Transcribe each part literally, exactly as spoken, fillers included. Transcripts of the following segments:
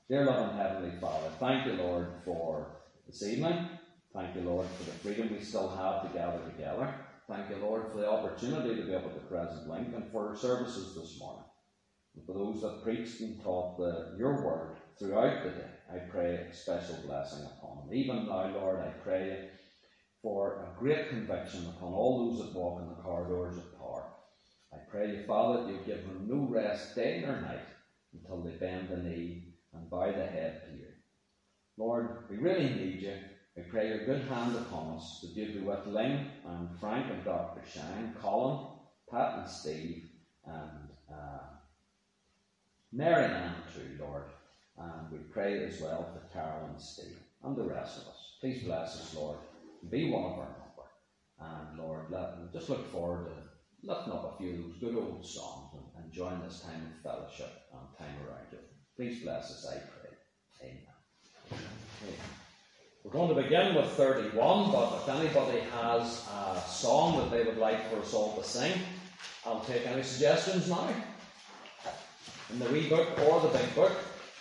Dear loving Heavenly Father, thank you, Lord, for this evening. Thank you, Lord, for the freedom we still have to gather together. Thank you, Lord, for the opportunity to be able to present link and for our services this morning. And for those that preached and taught the, your word throughout the day, I pray a special blessing upon them. Even now, Lord, I pray for a great conviction upon all those that walk in the corridors of power. I pray you, Father, that you give them no rest day nor night until they bend the knee and bow the head to you. Lord, we really need you. I pray your good hand upon us, that you be with Ling and Frank and Doctor Shine, Colin, Pat and Steve, and uh, Mary Ann too, Lord. And we pray as well for Carol and Steve and the rest of us. Please bless us, Lord, and be one of our number. And Lord, let, just look forward to lifting up a few of those good old songs and enjoying this time of fellowship and time around you. Please bless us, I pray. Amen. Amen. We're going to begin with thirty-one, but if anybody has a song that they would like for us all to sing, I'll take any suggestions now. In the wee book or the big book.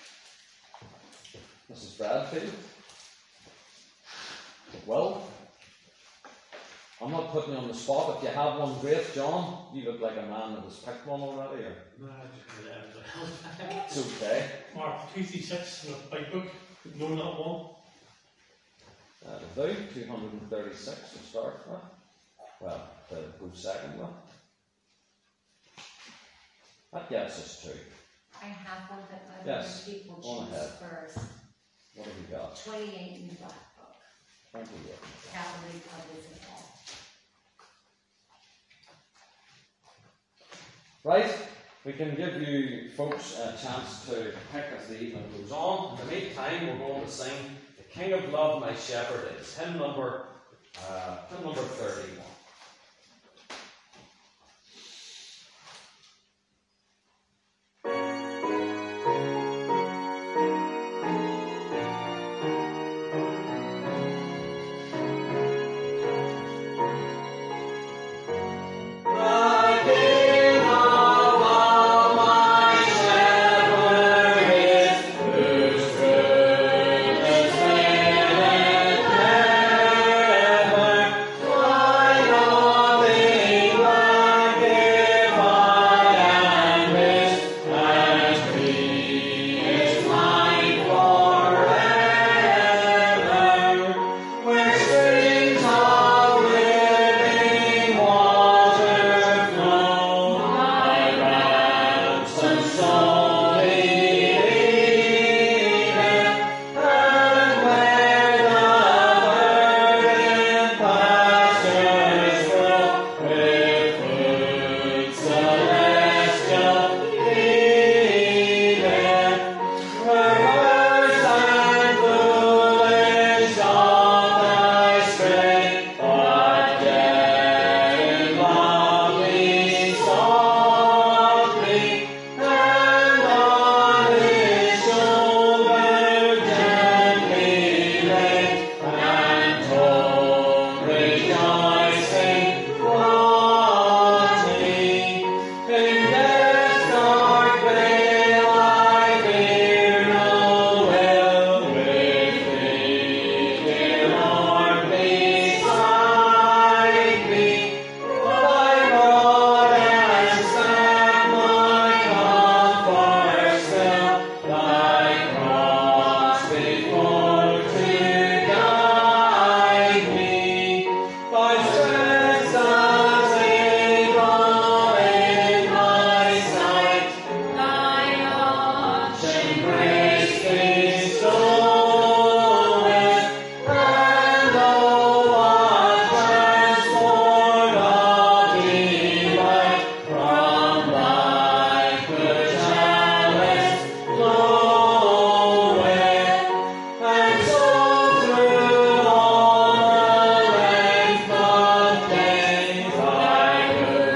Missus Bradfield. Will. I'm not putting you on the spot. If you have one, great. John, you look like a man that has picked one already. Or? No, I just got it. It's okay. Mark two thirty-six in the big book. No, not one. That'll do. two hundred thirty-six to start with. Well, to go second with. That gets us two. I have one that I yes. people Go choose ahead. first. What have we got? twenty-eight in the Black Book. twenty-eight. Calvary covers it all. Right, we can give you folks a chance to pick as the evening goes on. In the meantime, we're going to sing The King of Love, My Shepherd Is, hymn number, uh, hymn number thirty-one.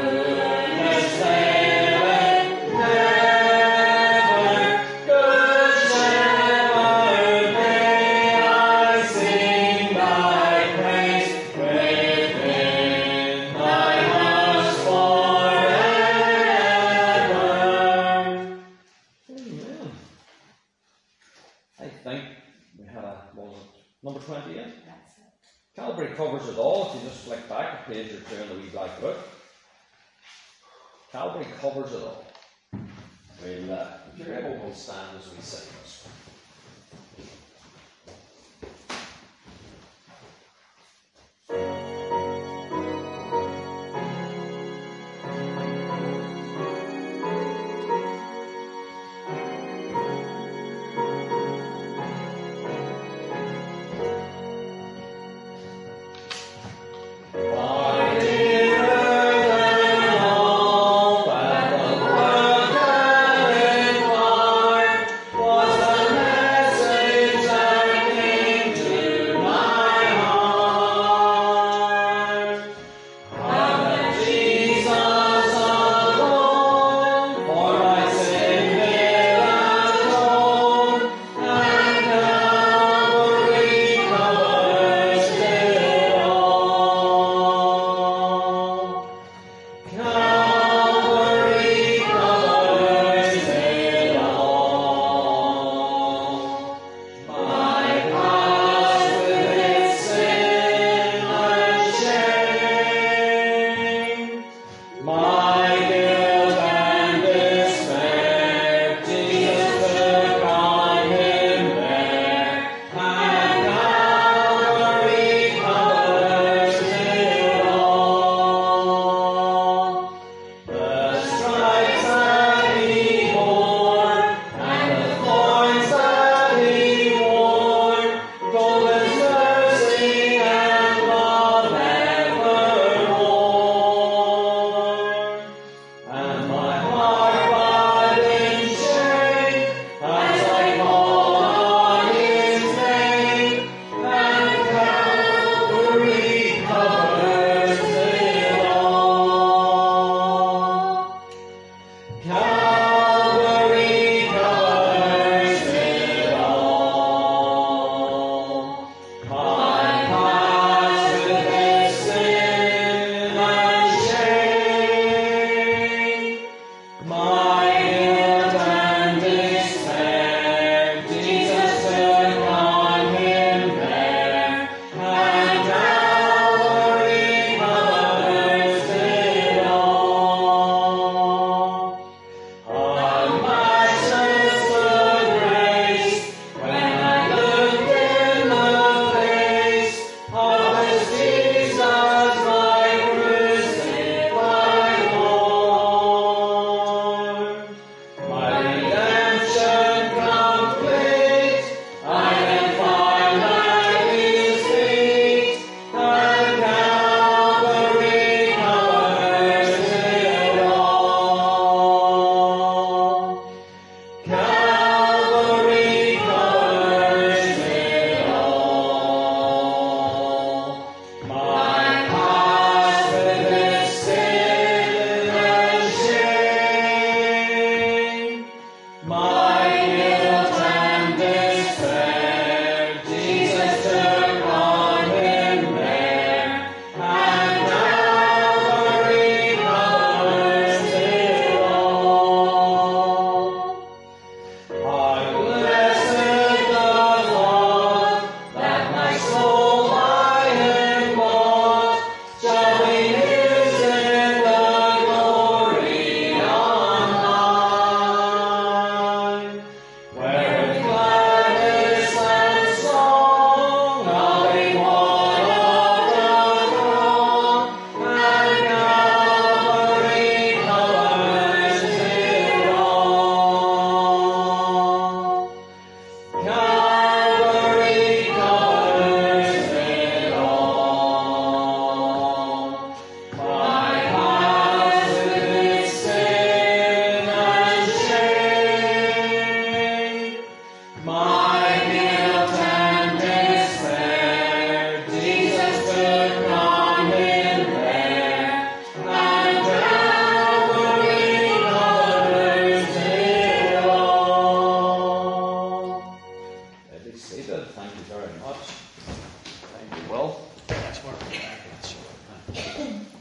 Good think we had a, what was it, number twenty-eight? That's it. Calvary covers it all. If you just flick back a page or two in the wee black book, Calvary covers it all. We'll, uh, if you're able, we'll stand as we sing this one.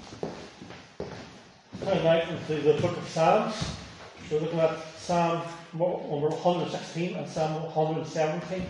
Turn right into the book of Psalms. So we're looking at Psalm number one hundred sixteen and Psalm one hundred seventeen.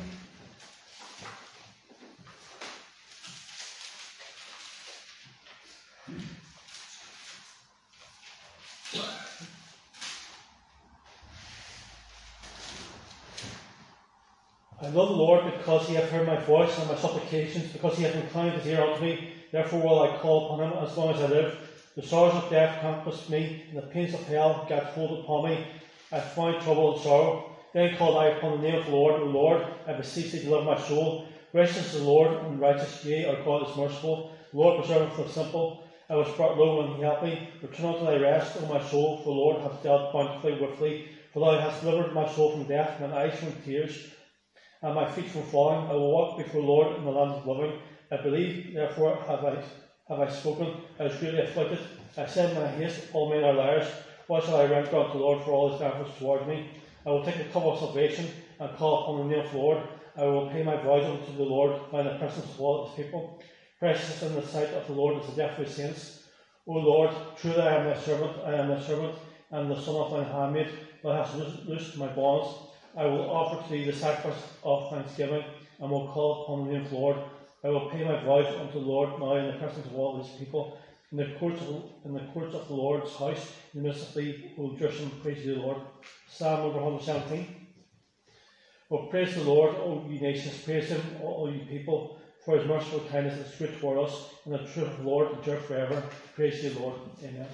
I love the Lord because he hath heard my voice and my supplications, because he hath inclined his ear unto me. Therefore will I call upon him as long as I live. The sorrows of death compassed me, and the pains of hell gat hold upon me. I found trouble and sorrow. Then called I upon the name of the Lord. O Lord, I beseech thee, deliver my soul. Gracious is the Lord, and righteous, yea, our God is merciful. The Lord preserveth the simple. I was brought low, and he helped me. Return unto thy rest, O my soul, for the Lord hath dealt bountifully with thee. For thou hast delivered my soul from death, mine eyes from tears, and my feet from falling. I will walk before the Lord in the land of the living. I believe, therefore have I have I spoken. I was greatly afflicted. I said in my haste, all men are liars. What shall I render unto the Lord for all his benefits toward me? I will take the cup of salvation and call upon the name of the Lord. I will pay my vows unto the Lord by the presence of all his people. Precious in the sight of the Lord is the death of his saints. O Lord, truly I am thy servant, I am thy servant, and the son of thine handmaid. Thou hast loosed my bonds. I will offer to thee the sacrifice of thanksgiving, and will call upon the name of the Lord. I will pay my vows unto the Lord now in the presence of all his people. In the courts of, in the courts of the Lord's house, in the midst of thee, O Jerusalem, praise the Lord. Psalm number one hundred seventeen. Oh, praise the Lord, O ye nations, praise him, all ye people, for his merciful kindness is great toward us, and the truth of the Lord endure forever. Praise the Lord. Amen.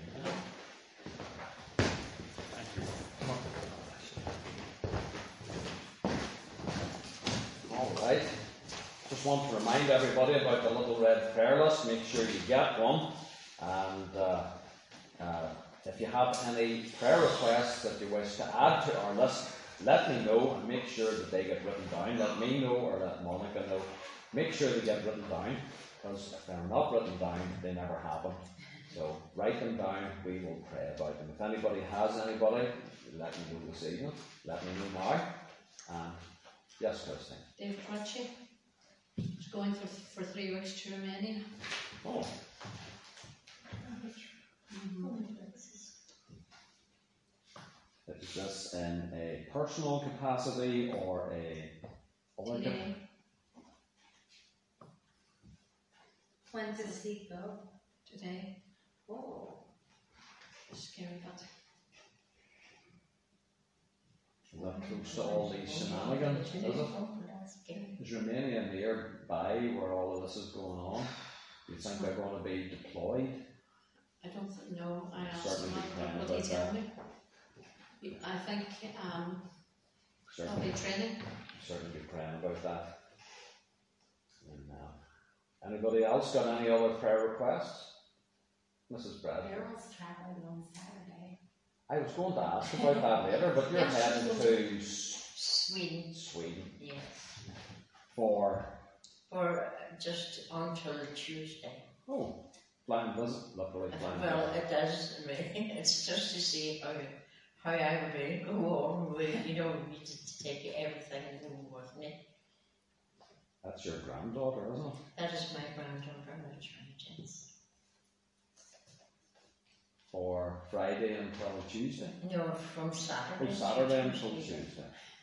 Alright. Just want to remind everybody about the little red prayer list. Make sure you get one. And uh, uh, if you have any prayer requests that you wish to add to our list, let me know and make sure that they get written down. Let me know or let Monica know. Make sure they get written down, because if they're not written down, they never happen. So write them down, we will pray about them. If anybody has anybody, let me know this evening. Let me know now. Um, yes, Christine. Dave Crutchy is going for, for three weeks to Romania. Oh. Mm-hmm. Is this in a personal capacity or a other Today. capacity? When does he go? Today. Oh. Scary, but. Is that close to all these shenanigans, is it? Is Romania nearby where all of this is going on? Do you think they're going to be deployed? I don't th- know. I asked Certainly him be praying what he about tell that. me. I think um, there'll Certainly, be training. certainly be praying about that. And, uh, anybody else got any other prayer requests? Missus Bradford. Daryl's travelling on Saturday. I was going to ask about that later, but you're Yes, heading she's to S- Sweden, Sweden yes, for, for uh, just until Tuesday. oh, flying visit, luckily flying Well, visit. it does, really. It's just to see how how I would really go on with, you know, you to take everything home with me. That's your granddaughter, isn't it? That is my granddaughter, that's right, yes. For Friday until Tuesday. No, from Saturday. Oh, Saturday to until Tuesday. Tuesday.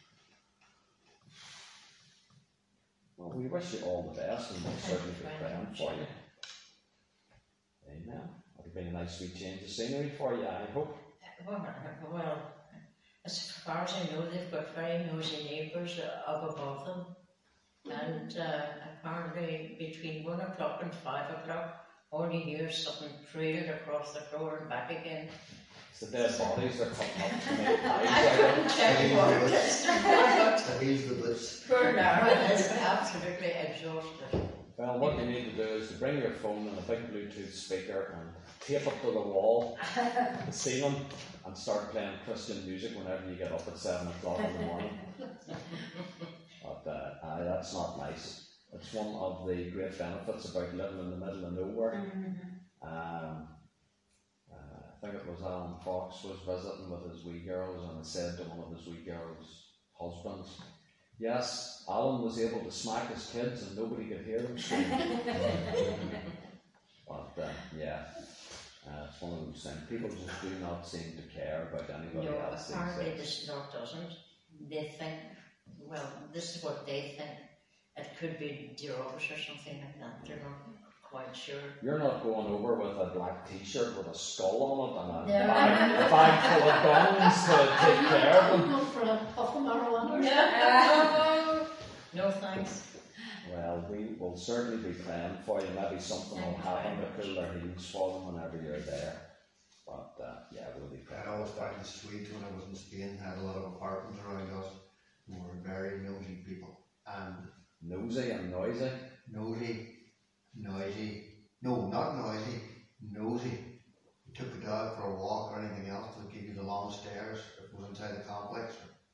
Well, we wish you all the best, and we'll Thank certainly you be very praying much. for you. Amen. It'll be a nice sweet change of scenery for you, I hope. Well, well, as far as I know, they've got very nosy neighbours up above them. And uh, apparently between one o'clock and five o'clock, all you hear is something trailing across the floor and back again. It's the dead bodies they're cutting up to make I pies out of. couldn't tell you what it is, but He's the bliss. poor Lara is absolutely exhausted. Well, what you need to do is to bring your phone and a big Bluetooth speaker and tape it to the wall, the ceiling, and start playing Christian music whenever you get up at seven o'clock in the morning. But uh, uh, that's not nice. It's one of the great benefits about living in the middle of nowhere. Um, uh, I think it was Alan Fox was visiting with his wee girls, and he said to one of his wee girls' husbands, yes, Alan was able to smack his kids and nobody could hear him scream. But uh, yeah, Uh, it's one of those things. People just do not seem to care about anybody No, else. these apparently days. the slot doesn't. They think, well, this is what they think. It could be drugs or something like that. They're not quite sure. You're not going over with a black t-shirt with a skull on it and a No. bag, a bag full of guns to take care of I'm them. going for a puff of marijuana or something. Yeah. No thanks. Well, we will certainly be praying for you. Maybe something will Thank you happen very to cool their heels for them whenever you're there. But uh, yeah, we'll be praying. I always find it sweet when I was in Spain, I had a lot of apartments around us who were very nosy people. And Nosy and noisy. nosy, noisy, no, not noisy, nosy. You took the dog for a walk or anything else, they'll give you the long stairs if it was inside the complex.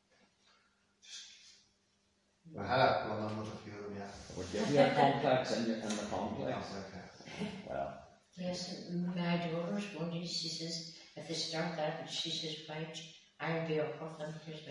I had a run with a few of them, yeah. It would give you a complex in, your, in the complex. Okay. Well, Yes, my daughter's one day, she says, if they start that, she says, right, I'll be up with them. Here's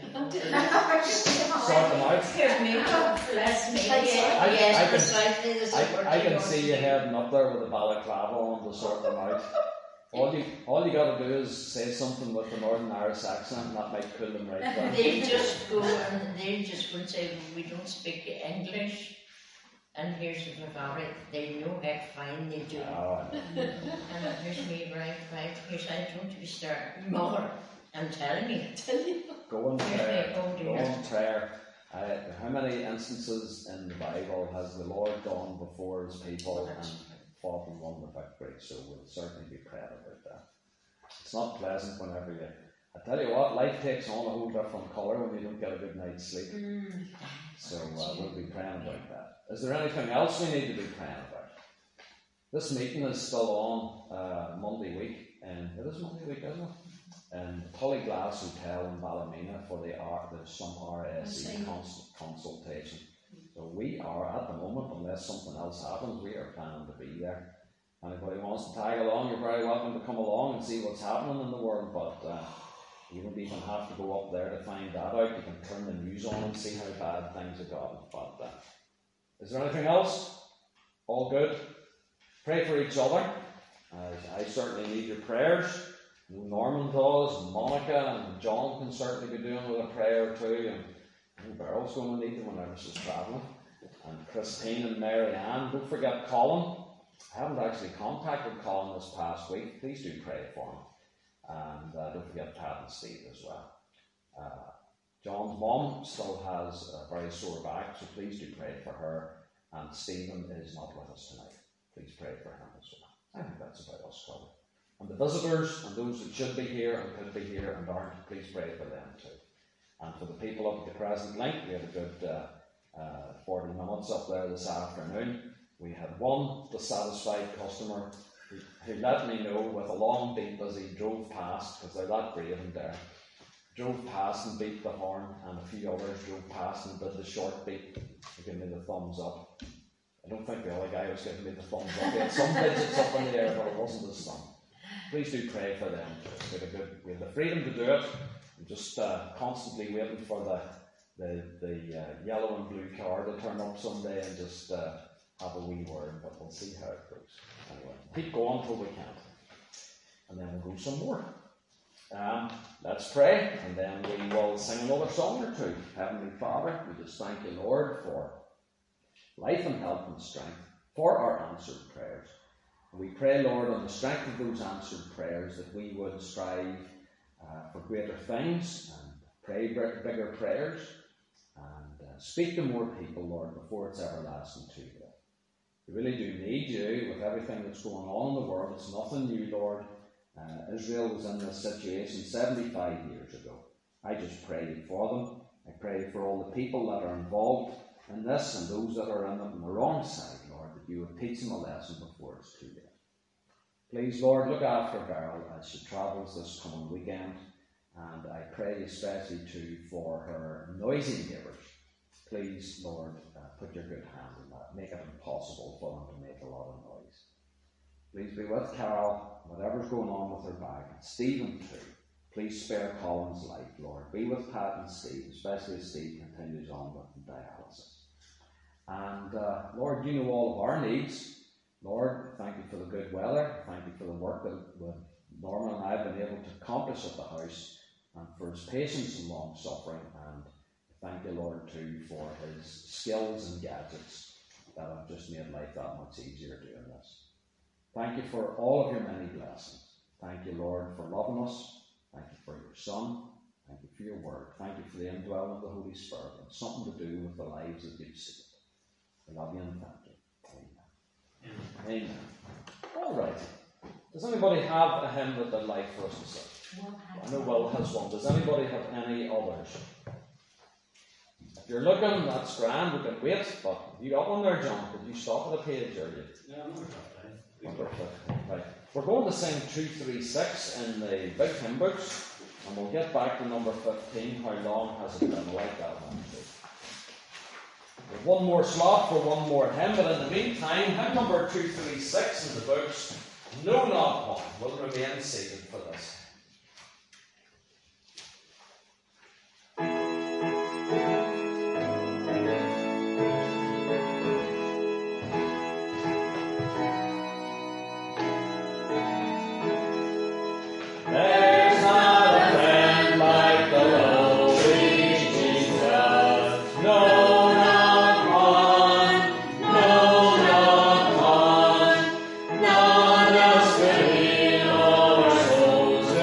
my sort them out. Here's me, God bless me. I- Yes, I- yes, I can- precisely the sort I, I can you see want you to do. heading up there with a balaclava on to sort them out. All you, all you got to do is say something with the Northern Irish accent, and that might cool them right down. They just go and they just would say, we don't speak English. And here's the Bavarian, they know how fine they do. Oh, I know. And here's me, right, right, here's I don't be starting. Mother, I'm telling you. Go and Here's prayer. me, oh Go dear. and prayer. Uh, how many instances in the Bible has the Lord gone before his people and fought and won the victory? So we'll certainly be praying about that. It's not pleasant whenever you. I tell you what, life takes on a whole different colour when you don't get a good night's sleep. Mm. So uh, we'll be praying about that. Is there anything else we need to be praying about? This meeting is still on uh, Monday week, and it is Monday week, isn't it? And Tully Glass Hotel in Ballymena for the R, there's some R S E cons- consultation. So we are at the moment, unless something else happens, we are planning to be there. Anybody wants to tag along, you're very welcome to come along and see what's happening in the world. But uh, you don't even have to go up there to find that out. You can turn the news on and see how bad things have gotten. But uh, is there anything else? All good? Pray for each other. Uh, I certainly need your prayers. Norman does, and Monica and John can certainly be doing with a prayer or two, and I think Beryl's going to need them whenever she's travelling. And Christine and Mary Ann. Don't forget Colin. I haven't actually contacted Colin this past week. Please do pray for him. And uh, don't forget Pat and Steve as well. Uh, John's mum still has a very sore back, so please do pray for her. And Stephen is not with us tonight. Please pray for him as well. I think that's about us covered. And the visitors and those that should be here and could be here and aren't, please pray for them too. And for the people up at the Crescent Link, we had a good uh, uh, forty minutes up there this afternoon. We had one dissatisfied customer who, who let me know with a long beep as he drove past, because they're that brave in there. Drove past and beat the horn, and a few others drove past and did the short beep to give me the thumbs up. I don't think the other guy was giving me the thumbs up. He had some digits up in the air, but it wasn't his thumb. Please do pray for them. We had, a good, we had the freedom to do it. I'm just uh, constantly waiting for the the, the uh, yellow and blue car to turn up someday and just uh, have a wee word, but we'll see how it goes. Anyway, keep going till we can. And then we'll go some more. Um, let's pray, and then we will sing another song or two. Heavenly Father, we just thank you, Lord, for life and health and strength, for our answered prayers. And we pray, Lord, on the strength of those answered prayers, that we would strive uh, for greater things and pray bigger prayers and uh, speak to more people, Lord, before it's everlasting too late. We really do need you with everything that's going on in the world. It's nothing new, Lord. Uh, Israel was in this situation seventy-five years ago. I just pray for them. I pray for all the people that are involved in this and those that are in it on the wrong side, Lord, that you would teach them a lesson before it's too late. Please, Lord, look after Beryl as she travels this coming weekend. And I pray especially too for her noisy neighbours. Please, Lord, uh, put your good hand in that. Make it impossible for them to make a lot of noise. Please be with Carol, whatever's going on with her back, and Stephen too. Please spare Colin's life, Lord. Be with Pat and Steve, especially as Steve continues on with dialysis. And uh, Lord, you know all of our needs. Lord, thank you for the good weather. Thank you for the work that that Norman and I have been able to accomplish at the house, and for his patience and long suffering. And thank you, Lord, too, for his skills and gadgets that have just made life that much easier doing this. Thank you for all of your many blessings. Thank you, Lord, for loving us. Thank you for your Son. Thank you for your word. Thank you for the indwelling of the Holy Spirit and something to do with the lives that you've saved. We love you and thank you. Amen. Amen. All right. Does anybody have a hymn that they'd like for us to sing? I know Will has one. Does anybody have any others? If you're looking, that's grand. We can wait. But you got one there, John? Did you stop at a page, or you? Yeah, I'm not that Number fifteen. Right. We're going to sing two three six in the big hymn books, and we'll get back to number fifteen. How long has it been like that one? We've one more slot for one more hymn, but in the meantime, hymn number two three six in the books, No Not One, will remain seated for this. None as we our souls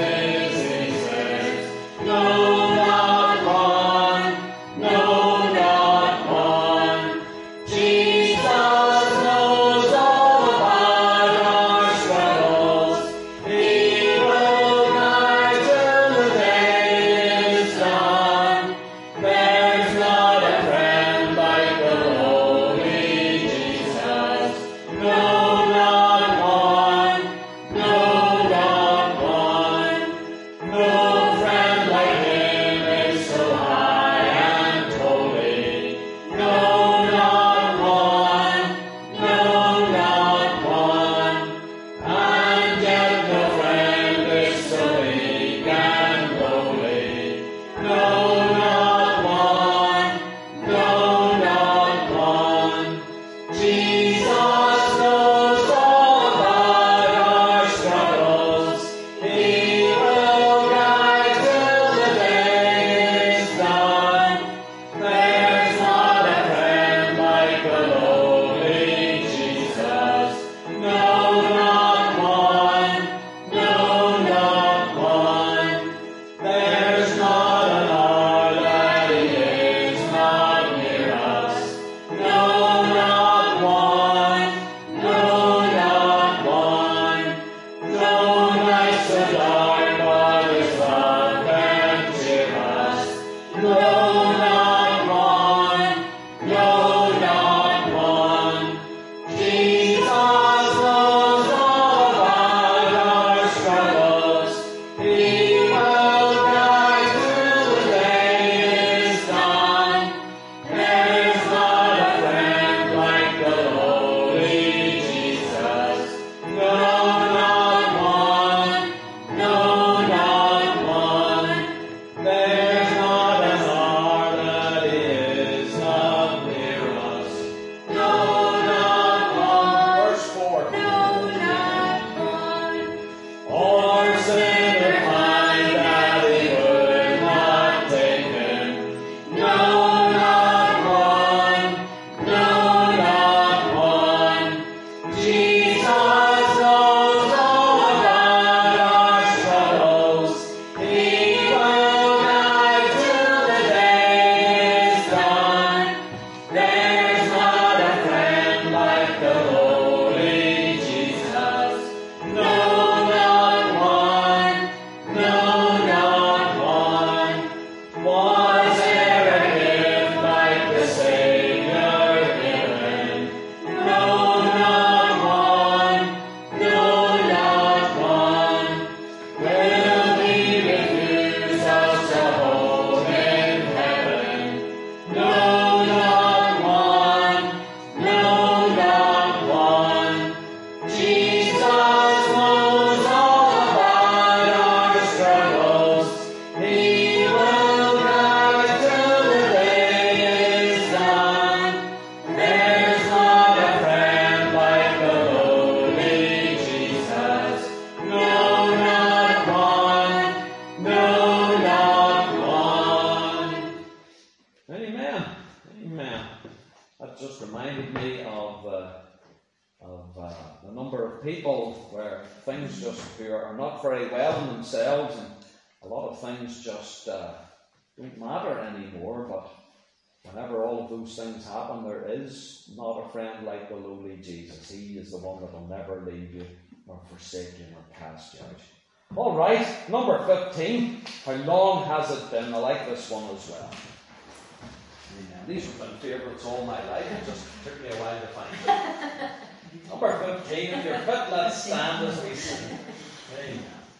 Amen. Amen. That just reminded me of uh, of uh, a number of people where things just who are not very well in themselves, and a lot of things just uh, don't matter anymore. But whenever all of those things happen, there is not a friend like the lowly Jesus. He is the one that will never leave you nor forsake you nor cast you out. All right, number fifteen. How long has it been? I like this one as well. Yeah, these have been favourites all my life. It just took me a while to find them. Number fifteen. If you're fit, let's stand as we sing. Amen.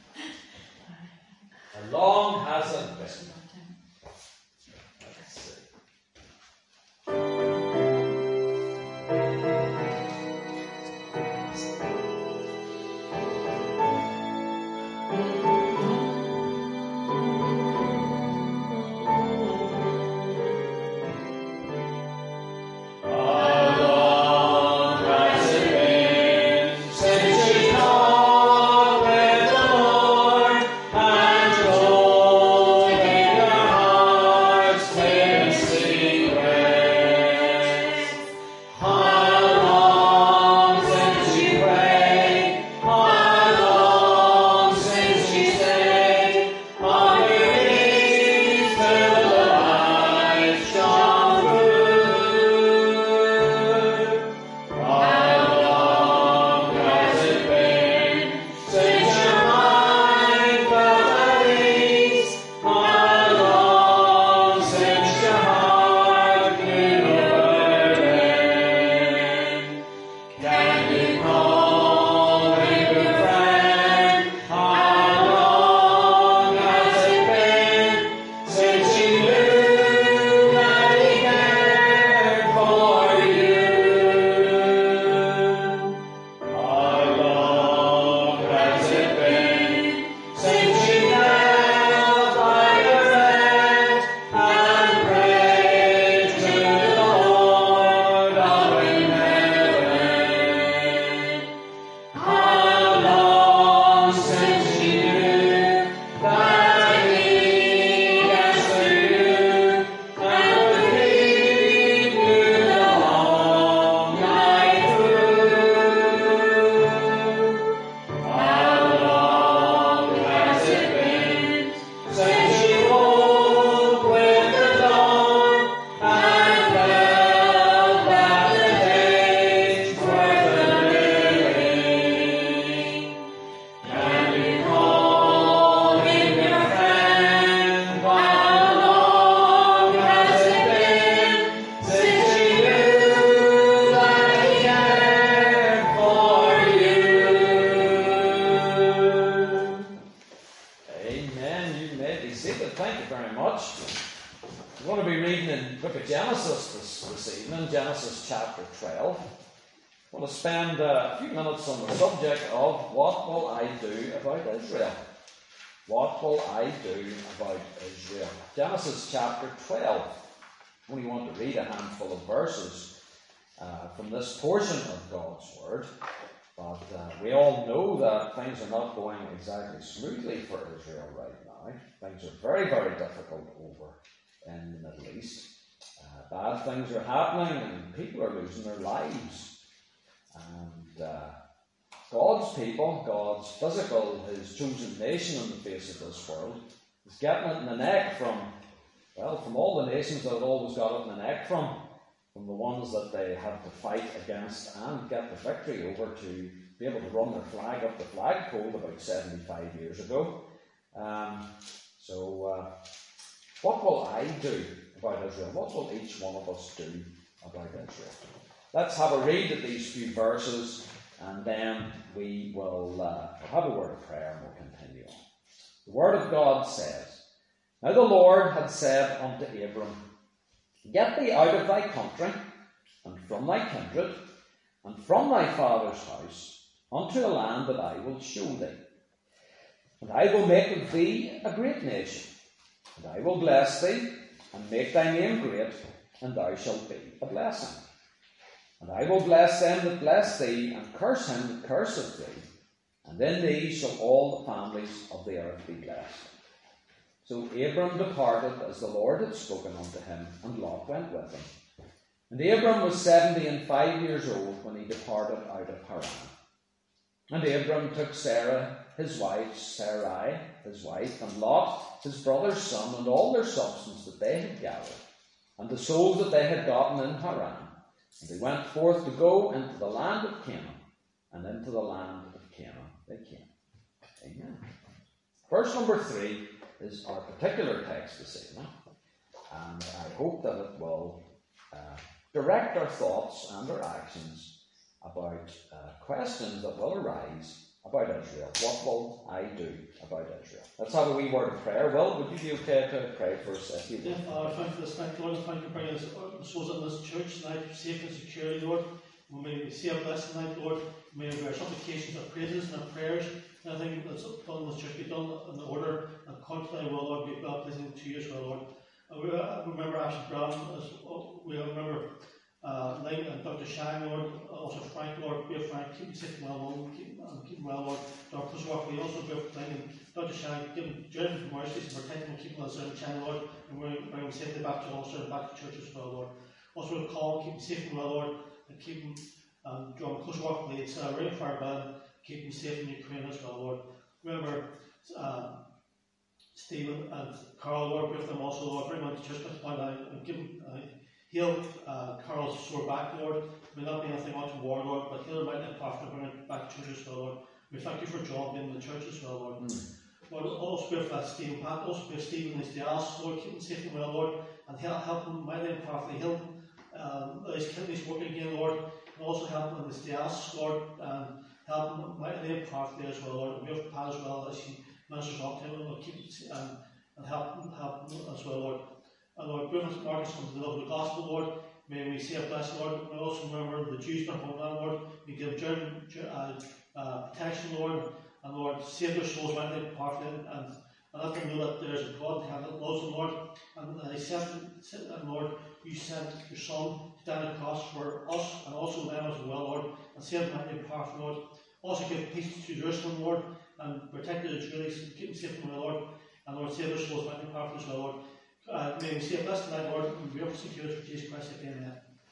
How long has it been? Let's see. Genesis chapter twelve. I only want to read a handful of verses uh, from this portion of God's Word, but uh, we all know that things are not going exactly smoothly for Israel right now. Things are very, very difficult over in the Middle East. Uh, bad things are happening and people are losing their lives. And uh, God's people, God's physical, His chosen nation on the face of this world, is getting it in the neck from, well, from all the nations that have always got it in the neck from, from the ones that they had to fight against and get the victory over to be able to run their flag up the flagpole about seventy-five years ago. Um, so, uh, what will I do about Israel? What will each one of us do about Israel? Let's have a read of these few verses, and then we will uh, have a word of prayer and we'll continue on. The Word of God says, Now the Lord had said unto Abram, Get thee out of thy country, and from thy kindred, and from thy father's house, unto a land that I will show thee. And I will make of thee a great nation, and I will bless thee, and make thy name great, and thou shalt be a blessing. And I will bless them that bless thee, and curse him that curseth thee, and in thee shall all the families of the earth be blessed. So Abram departed as the Lord had spoken unto him, and Lot went with him. And Abram was seventy and five years old when he departed out of Haran. And Abram took Sarah his wife, Sarai his wife, and Lot his brother's son, and all their substance that they had gathered, and the souls that they had gotten in Haran. And they went forth to go into the land of Canaan, and into the land of Canaan they came. Amen. Verse number three is our particular text this evening, and I hope that it will uh, direct our thoughts and our actions about uh, questions that will arise about Israel. What will I do about Israel? Let's have a wee word of prayer. Will, would you be okay to pray for us? If you Yeah, Father, thank you for this night, Lord, and thank you for bringing us souls in this church tonight, safe and securely, Lord. We may see a blessing tonight, Lord. May our supplications, our praises, and our prayers, and everything that's done in this church be done in order and contrary will, Lord, be well pleasing to you as well, Lord. And we uh, remember Ashley Brown, as well. We remember uh, Ling and Doctor Shine, Lord, also Frank, Lord, be Frank, keep him safe and well, Lord, keep, um, keep him well, Lord. Doctor Swap, we also be Ling and Doctor Shine, give him journey from mercies and protect him and keep him on a certain channel, Lord, and bring, bring him safely back to Ulster and back to church as well, Lord. Also, we call, keep him safe and well, Lord, and keep him, um, John close walk with it's uh, rainfire band, keep him safe in Ukraine as well, Lord. Remember, uh, Stephen and Carl, Lord, with them also, Lord, bring them to church this point and give them, uh, heal uh, Carl's sore back, Lord. May not be anything much war, Lord, but heal him right and after bring it back to church as well, Lord. We thank you for John being in the church as well, Lord. Mm. Lord, also with uh, Stephen Pat, also with Stephen and his Dallas, Lord, keep him safe and well, Lord, and help, help him mightily and powerfully, heal him, um, his kidneys working again, Lord, and also help him in his Dallas, Lord, and help him mightily and powerfully as well, Lord. And we have Pat as well as he ministers up to him, and keep him, and, and help him, help him as well, Lord. And Lord, bring us Marcus from the love of the gospel, Lord. May we see a blessing, Lord. We also remember the Jews in our homeland, Lord. We give German uh, uh, protection, Lord. And Lord, save their souls right now, powerfully, and, and let them know that there is a God in heaven that loves them, Lord. And uh, they sent, and Lord, you sent your Son to die on the cross for us and also them as well, Lord. And save them right now, powerfully, Lord. Also give peace to Jerusalem, Lord, and protect the Israelis and keep them safe from the Lord. And Lord, save their souls right now, powerfully as well, Lord. Uh, may we see a blessed night, Lord, and be able to secure it for Jesus Christ again.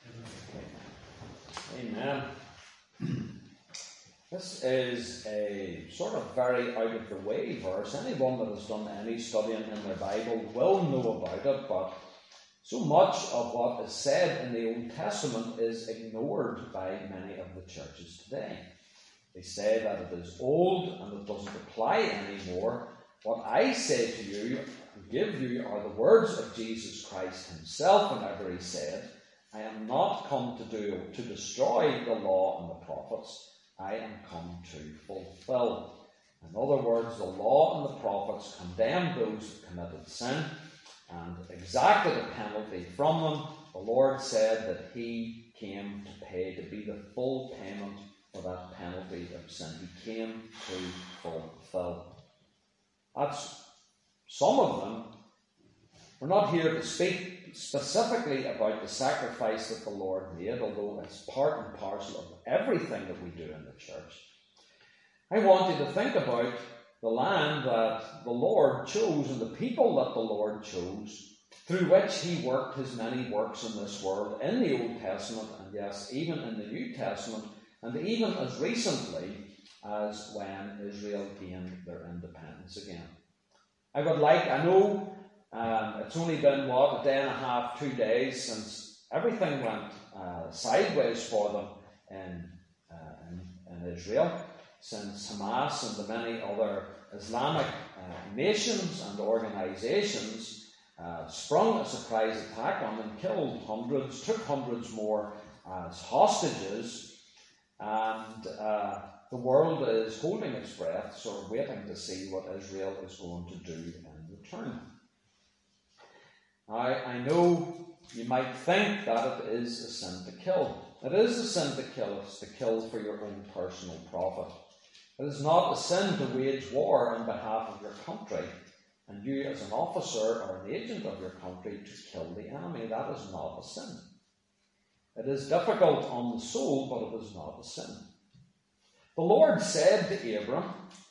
Amen. Amen. This is a sort of very out of the way verse. Anyone that has done any studying in their Bible will know about it, but so much of what is said in the Old Testament is ignored by many of the churches today. They say that it is old and it doesn't apply anymore. What I say to you and give you are the words of Jesus Christ himself whenever he said, I am not come to do to destroy the law and the prophets, I am come to fulfill. In other words, the law and the prophets condemned those who committed sin and exacted a penalty from them. The Lord said that he came to pay, to be the full payment for that penalty of sin. He came to fulfill. That's some of them. We're not here to speak specifically about the sacrifice that the Lord made, although it's part and parcel of everything that we do in the church. I want you to think about the land that the Lord chose and the people that the Lord chose, through which he worked his many works in this world, in the Old Testament, and yes, even in the New Testament, and even as recently as when Israel gained their independence again. I would like, I know um, it's only been, what, a day and a half, two days since everything went uh, sideways for them in, uh, in, in Israel, since Hamas and the many other Islamic uh, nations and organizations uh, sprung a surprise attack on them, killed hundreds, took hundreds more as hostages, and uh, the world is holding its breath, sort of waiting to see what Israel is going to do in return. Now, I know you might think that it is a sin to kill. It is a sin to kill. It's to kill for your own personal profit. It is not a sin to wage war on behalf of your country, and you as an officer or an agent of your country to kill the enemy. That is not a sin. It is difficult on the soul, but it is not a sin. The Lord said to Abram,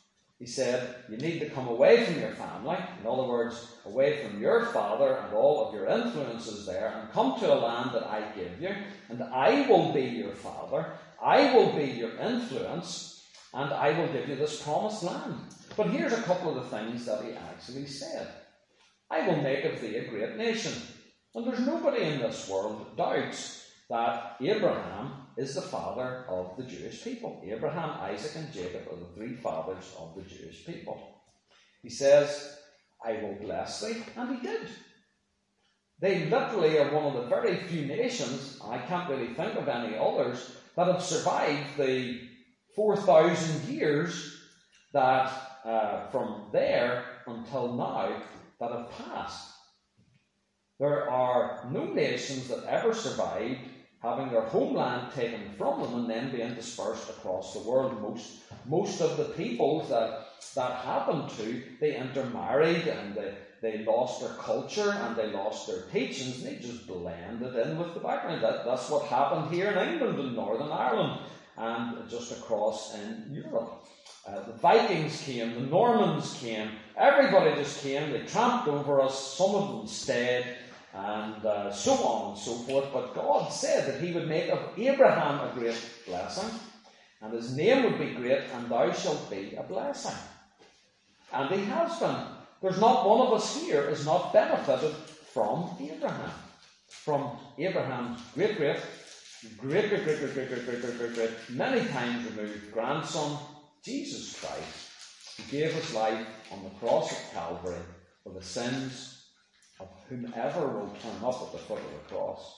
He said, you need to come away from your family, in other words, away from your father and all of your influences there, and come to a land that I give you, and I will be your father, I will be your influence, and I will give you this promised land. But here's a couple of the things that he actually said. I will make of thee a great nation. And there's nobody in this world that doubts that Abraham is the father of the Jewish people. Abraham, Isaac, and Jacob are the three fathers of the Jewish people. He says, I will bless thee, and he did. They literally are one of the very few nations, and I can't really think of any others, that have survived the four thousand years that uh, from there until now that have passed. There are no nations that ever survived having their homeland taken from them and then being dispersed across the world. Most, most of the peoples that that happened to, they intermarried and they, they lost their culture and they lost their teachings and they just blended in with the background. That, that's what happened here in England and Northern Ireland and just across in Europe. Uh, the Vikings came, the Normans came, everybody just came, they tramped over us, some of them stayed, and uh, so on and so forth. But God said that he would make of Abraham a great blessing, and his name would be great, and thou shalt be a blessing. And he has been. There's not one of us here is not benefited from Abraham. From Abraham's great, great, great, great, great, great, great, great, great, great, great, great, many times removed grandson, Jesus Christ, who gave his life on the cross of Calvary for the sins of whomever will turn up at the foot of the cross.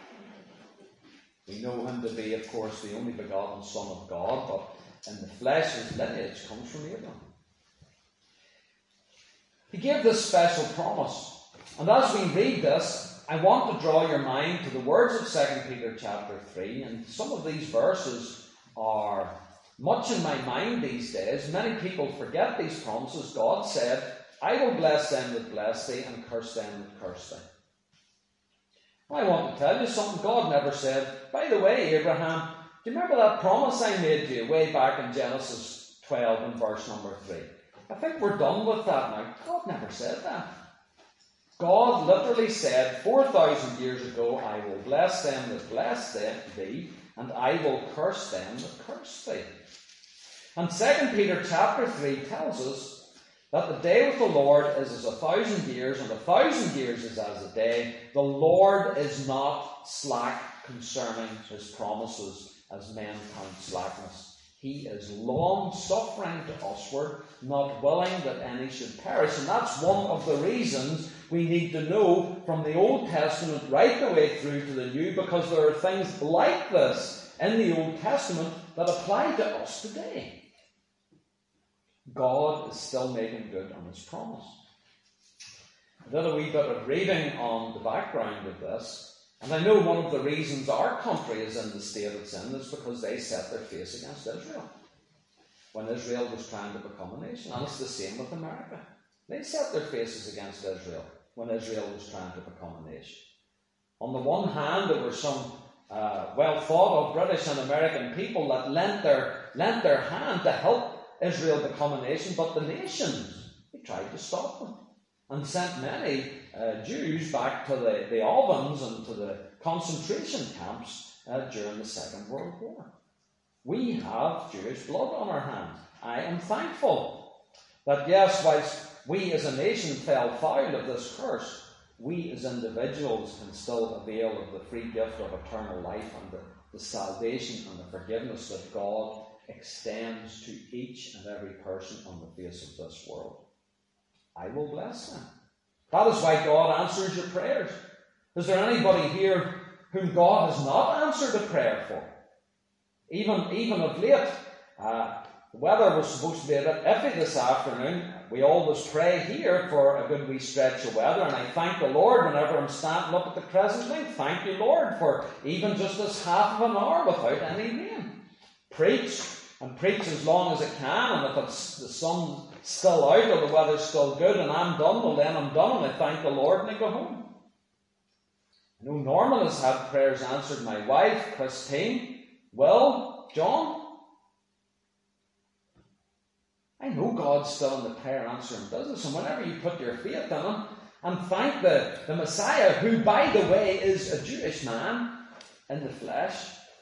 We know him to be, of course, the only begotten Son of God, but in the flesh his lineage comes from Abraham. He gave this special promise. And as we read this, I want to draw your mind to the words of Second Peter chapter three, and some of these verses are much in my mind these days. Many people forget these promises. God said, I will bless them that bless thee, and curse them that curse thee. I want to tell you something. God never said, by the way, Abraham, do you remember that promise I made to you way back in Genesis twelve and verse number three? I think we're done with that now. God never said that. God literally said, four thousand years ago, I will bless them that bless thee, and I will curse them that curse thee. And Second Peter chapter three tells us that the day with the Lord is as a thousand years, and a thousand years is as a day. The Lord is not slack concerning his promises, as men count slackness. He is long-suffering to usward, not willing that any should perish. And that's one of the reasons we need to know from the Old Testament right the way through to the New, because there are things like this in the Old Testament that apply to us today. God is still making good on his promise. I did a wee bit of reading on the background of this, and I know one of the reasons our country is in the state it's in is because they set their face against Israel when Israel was trying to become a nation. And it's the same with America. They set their faces against Israel when Israel was trying to become a nation. On the one hand, there were some uh, well thought of British and American people that lent their, lent their hand to help Israel become a nation, but the nations, they tried to stop them and sent many uh, Jews back to the, the ovens and to the concentration camps uh, during the Second World War. We have Jewish blood on our hands. I am thankful that, yes, whilst we as a nation fell foul of this curse, we as individuals can still avail of the free gift of eternal life and the, the salvation and the forgiveness that God extends to each and every person on the face of this world. I will bless them. That is why God answers your prayers. Is there anybody here whom God has not answered a prayer for? Even, even of late, uh, the weather was supposed to be a bit iffy this afternoon. We always pray here for a good wee stretch of weather, and I thank the Lord whenever I'm standing up at the Crescent Link. Thank you, Lord, for even just this half of an hour without any rain. Preach, and preach as long as it can, and if it's the sun's still out or the weather's still good and I'm done, well then I'm done and I thank the Lord and I go home. I know Norman has had prayers answered, my wife, Christine, Will, John. I know God's still in the prayer answering business, and whenever you put your faith in Him and thank the, the Messiah, who, by the way, is a Jewish man in the flesh,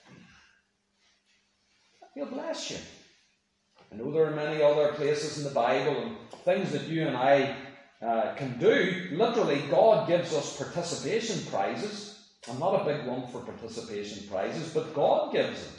He'll bless you. I know there are many other places in the Bible and things that you and I uh, can do. Literally, God gives us participation prizes. I'm not a big one for participation prizes, but God gives them.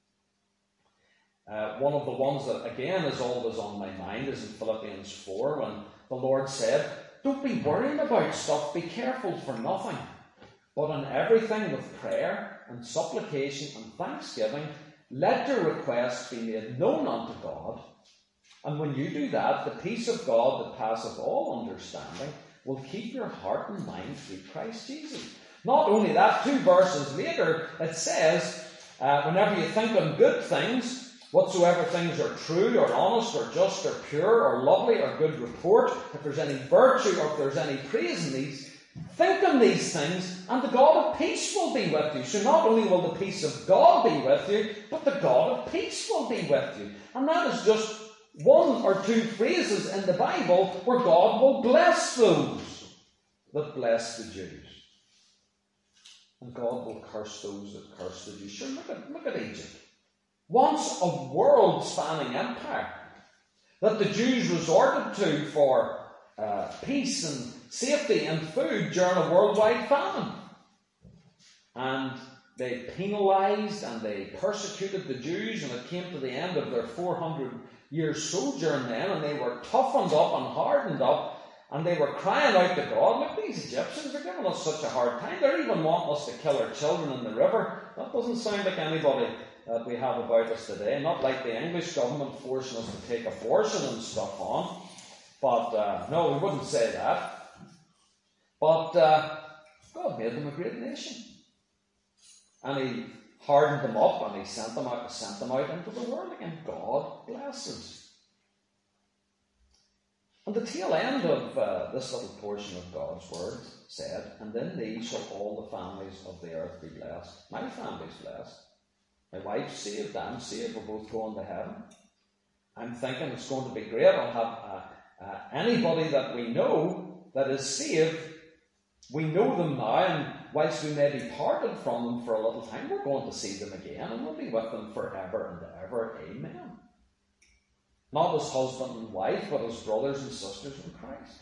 Uh, one of the ones that, again, is always on my mind is in Philippians four, when the Lord said, don't be worrying about stuff, be careful for nothing, but in everything with prayer and supplication and thanksgiving, let your requests be made known unto God. And when you do that, the peace of God that passeth all understanding will keep your heart and mind through Christ Jesus. Not only that, two verses later, it says, uh, whenever you think on good things, whatsoever things are true or honest or just or pure or lovely or good report, if there's any virtue or if there's any praise in these, think on these things, and the God of peace will be with you. So not only will the peace of God be with you, but the God of peace will be with you. And that is just one or two phrases in the Bible where God will bless those that bless the Jews. And God will curse those that curse the Jews. Sure, look at, look at Egypt. Once a world-spanning empire that the Jews resorted to for uh, peace and safety and food during a worldwide famine. And they penalised and they persecuted the Jews, and it came to the end of their four hundred year sojourn then, and they were toughened up and hardened up, and they were crying out to God, look, these Egyptians are giving us such a hard time. They're even wanting us to kill our children in the river. That doesn't sound like anybody that we have about us today. Not like the English government forcing us to take abortion and stuff on. But, uh, no, we wouldn't say that. But uh, God made them a great nation. And He hardened them up, and He sent them out, sent them out into the world again. God blesses. And the tail end of uh, this little portion of God's Word said, and in these shall all the families of the earth be blessed. My family's blessed. My wife's saved, I'm saved, we're both going to heaven. I'm thinking it's going to be great. I'll have uh, uh, anybody that we know that is saved, we know them now, and whilst we may be parted from them for a little time, we're going to see them again, and we'll be with them forever and ever. Amen. Not as husband and wife, but as brothers and sisters in Christ.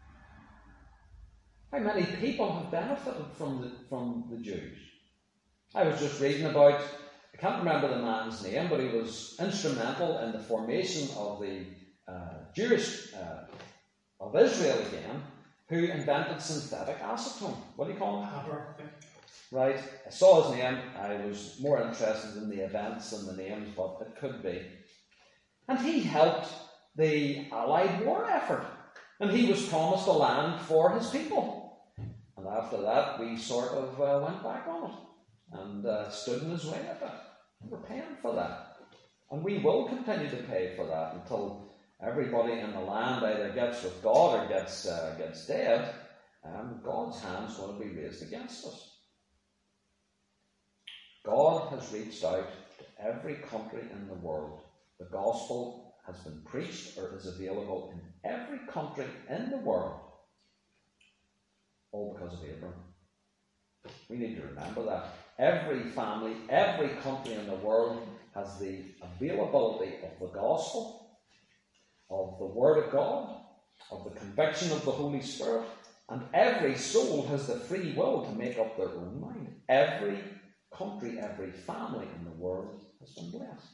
How many people have benefited from the, from the Jews? I was just reading about, I can't remember the man's name, but he was instrumental in the formation of the uh, Jewish, uh, of Israel again, who invented synthetic acetone. What do you call it? Haber. Right. I saw his name. I was more interested in the events than the names, but it could be. And he helped the Allied war effort. And he was promised a land for his people. And after that, we sort of uh, went back on it and uh, stood in his way a bit. We're paying for that. And we will continue to pay for that until everybody in the land either gets with God or gets uh, gets dead. And God's hand's going to be raised against us. God has reached out to every country in the world. The gospel has been preached or is available in every country in the world. All because of Abraham. We need to remember that. Every family, every country in the world has the availability of the gospel, of the Word of God, of the conviction of the Holy Spirit, and every soul has the free will to make up their own mind. Every country, every family in the world has been blessed.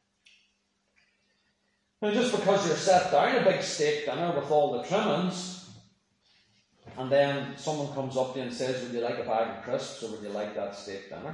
Now, just because you're set down a big steak dinner with all the trimmings, and then someone comes up to you and says, would you like a bag of crisps, or would you like that steak dinner?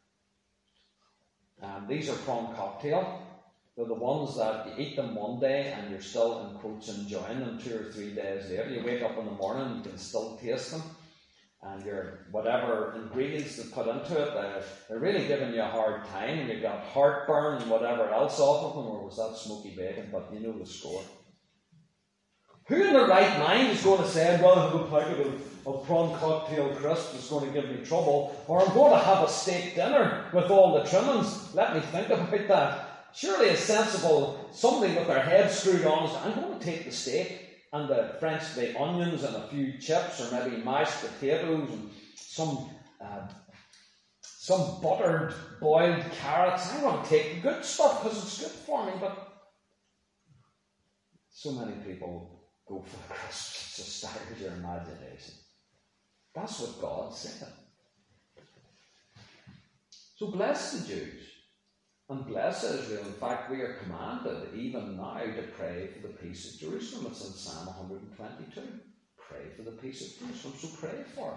Um, these are prawn cocktail. They're the ones that you eat them one day and you're still, in quotes, enjoying them two or three days later. You wake up in the morning and you can still taste them. And your whatever ingredients they put into it, they're, they're really giving you a hard time, and you've got heartburn and whatever else off of them, or was that smoky bacon? But you know the score. Who in their right mind is going to say, well, I have a packet of, of prawn cocktail crisps that's going to give me trouble, or I'm going to have a steak dinner with all the trimmings? Let me think about that. Surely a sensible, somebody with their head screwed on is, I'm going to take the steak and the French, the onions and a few chips, or maybe mashed potatoes and some uh, some buttered boiled carrots. I'm going to take the good stuff because it's good for me. But so many people go for the crisps, it just staggers your imagination. That's what God said. So bless the Jews and bless Israel. In fact, we are commanded even now to pray for the peace of Jerusalem. It's in Psalm one twenty-two. Pray for the peace of Jerusalem. So pray for it.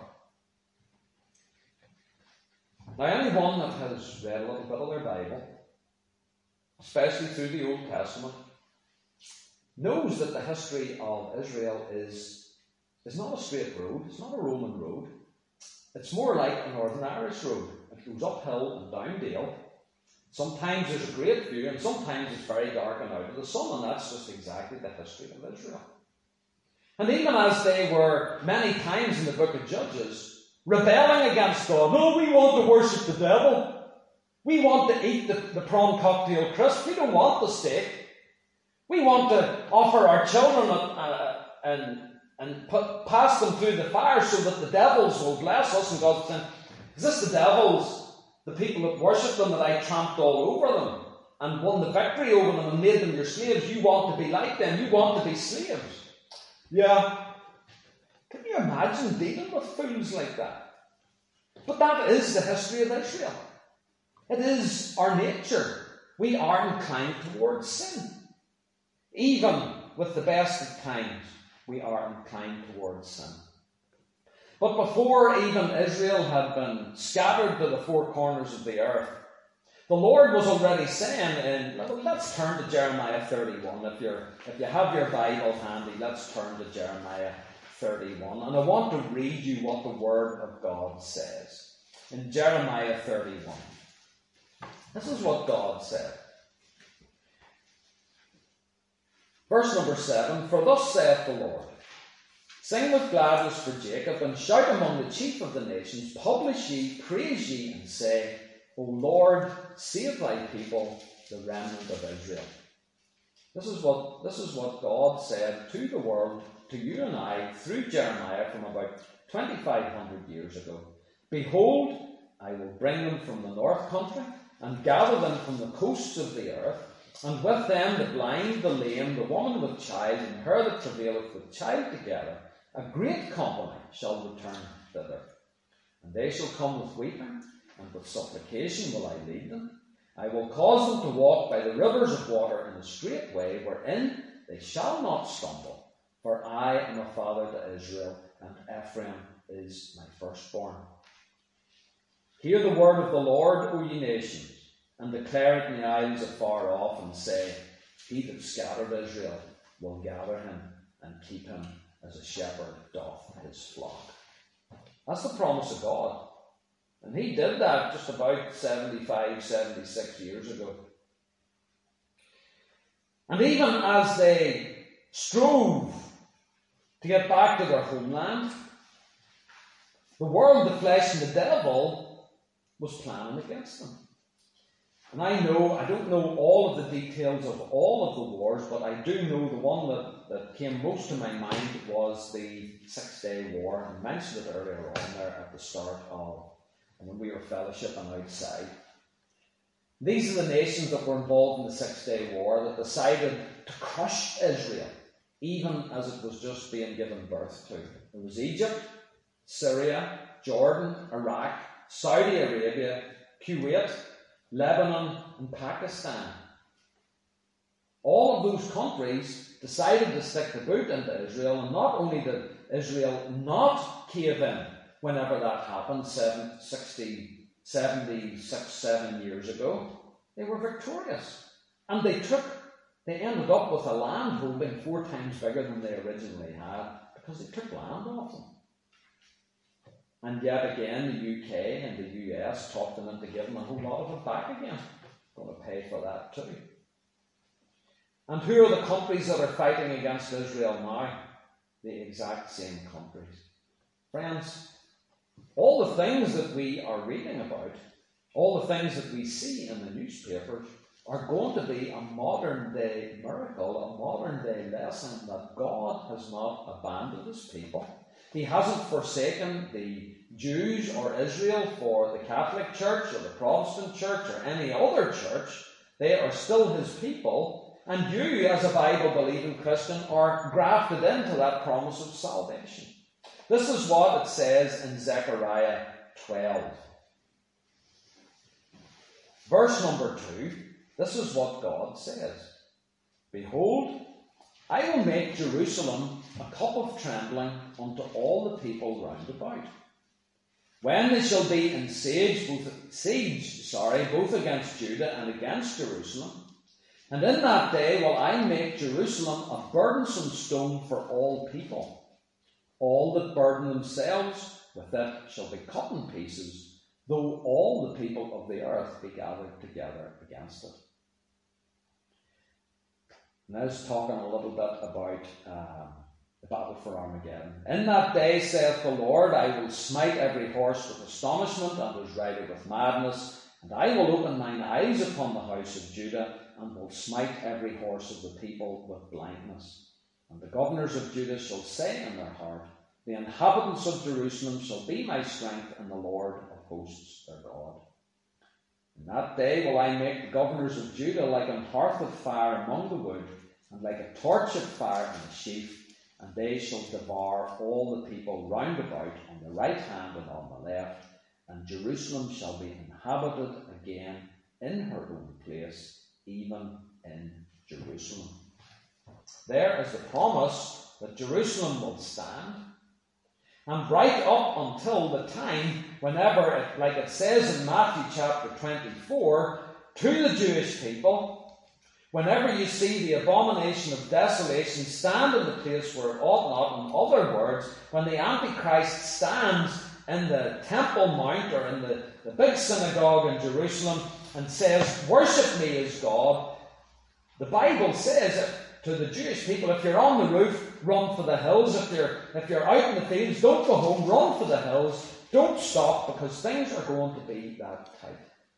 Now, anyone that has read a little bit of their Bible, especially through the Old Testament, knows that the history of Israel is, is not a straight road. It's not a Roman road. It's more like a Northern Irish road. It goes uphill and down dale. Sometimes there's a great view, and sometimes it's very dark and out of the sun, and that's just exactly the history of Israel. And even as they were many times in the book of Judges, rebelling against God, no, we want to worship the devil. We want to eat the, the prawn cocktail crisp. We don't want the steak. We want to offer our children uh, and, and put, pass them through the fire so that the devils will bless us. And God said, is this the devils, the people that worship them, that I tramped all over them and won the victory over them and made them your slaves? You want to be like them. You want to be slaves. Yeah. Can you imagine dealing with fools like that? But that is the history of Israel. It is our nature. We are inclined towards sin. Even with the best of times, we are inclined towards sin. But before even Israel had been scattered to the four corners of the earth, the Lord was already saying, and let's turn to Jeremiah thirty-one. If you're, if you have your Bible handy, let's turn to Jeremiah thirty-one. And I want to read you what the Word of God says. In Jeremiah thirty-one. This is what God said. Verse number seven, for thus saith the Lord, sing with gladness for Jacob, and shout among the chief of the nations, publish ye, praise ye, and say, O Lord, save thy people, the remnant of Israel. This is what, this is what God said to the world, to you and I, through Jeremiah from about twenty-five hundred years ago. Behold, I will bring them from the north country, and gather them from the coasts of the earth, and with them the blind, the lame, the woman with child, and her that travaileth with child together. A great company shall return thither. And they shall come with weeping, and with supplication will I lead them. I will cause them to walk by the rivers of water in a straight way, wherein they shall not stumble. For I am a father to Israel, and Ephraim is my firstborn. Hear the word of the Lord, O ye nations, and declare it in the isles afar off, and say, he that scattered Israel will gather him, and keep him as a shepherd doth his flock. That's the promise of God. And he did that just about seventy-five, seventy-six years ago. And even as they strove to get back to their homeland, the world, the flesh, and the devil was planning against them. And I know, I don't know all of the details of all of the wars, but I do know the one that, that came most to my mind was the Six-Day War. I mentioned it earlier on there at the start of when we were fellowshipping outside. These are the nations that were involved in the Six-Day War that decided to crush Israel, even as it was just being given birth to. It was Egypt, Syria, Jordan, Iraq, Saudi Arabia, Kuwait, Lebanon, and Pakistan. All of those countries decided to stick the boot into Israel, and not only did Israel not cave in whenever that happened, sixty, seventy-six, seven years ago, they were victorious. And they took, they ended up with a land holding four times bigger than they originally had, because they took land off them. And yet again, the U K and the U S talked them into giving a whole lot of it back again. Going to pay for that too. And who are the countries that are fighting against Israel now? The exact same countries. Friends, all the things that we are reading about, all the things that we see in the newspapers, are going to be a modern day miracle, a modern day lesson that God has not abandoned his people. He hasn't forsaken the Jews or Israel for the Catholic Church or the Protestant Church or any other church. They are still his people, and you, as a Bible-believing Christian, are grafted into that promise of salvation. This is what it says in Zechariah twelve. Verse number two, this is what God says. Behold, I will make Jerusalem a cup of trembling unto all the people round about. When they shall be in siege, both, siege, sorry, both against Judah and against Jerusalem, and in that day will I make Jerusalem a burdensome stone for all people. All that burden themselves with it shall be cut in pieces, though all the people of the earth be gathered together against it. Now it's talking a little bit about um, the battle for Armageddon. In that day, saith the Lord, I will smite every horse with astonishment, and his rider with madness, and I will open mine eyes upon the house of Judah, and will smite every horse of the people with blindness. And the governors of Judah shall say in their heart, the inhabitants of Jerusalem shall be my strength, and the Lord of hosts their God. In that day will I make the governors of Judah like an hearth of fire among the wood, and like a torch of fire in a sheaf, and they shall devour all the people round about on the right hand and on the left, and Jerusalem shall be inhabited again in her own place, even in Jerusalem. There is the promise that Jerusalem will stand. And right up until the time whenever, it, like it says in Matthew chapter twenty-four, to the Jewish people, whenever you see the abomination of desolation stand in the place where it ought not, in other words, when the Antichrist stands in the Temple Mount or in the, the big synagogue in Jerusalem and says, worship me as God, the Bible says that to the Jewish people, if you're on the roof, run for the hills. If you're, if you're out in the fields, don't go home, run for the hills. Don't stop, because things are going to be that tight.